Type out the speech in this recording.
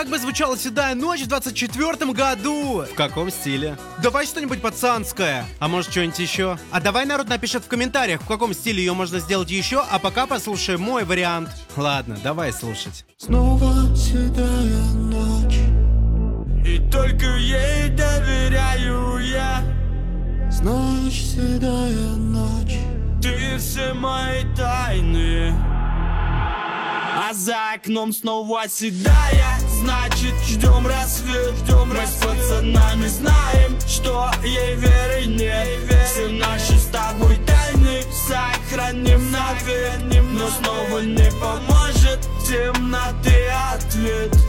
как бы звучала «Седая ночь» в 24-м году? В каком стиле? Давай что-нибудь пацанское. А может что-нибудь еще? А давай народ напишет в комментариях, в каком стиле ее можно сделать еще, а пока послушаем мой вариант. Ладно, давай слушать. Снова седая ночь, и только ей доверяю я. знаешь, седая ночь, Ты все мои тайны. А за окном снова седая, значит ждем рассвет. Мы с пацанами знаем, что ей веры нет. Все наши с тобой тайны сохраним навек. Но снова не поможет темноты ответ.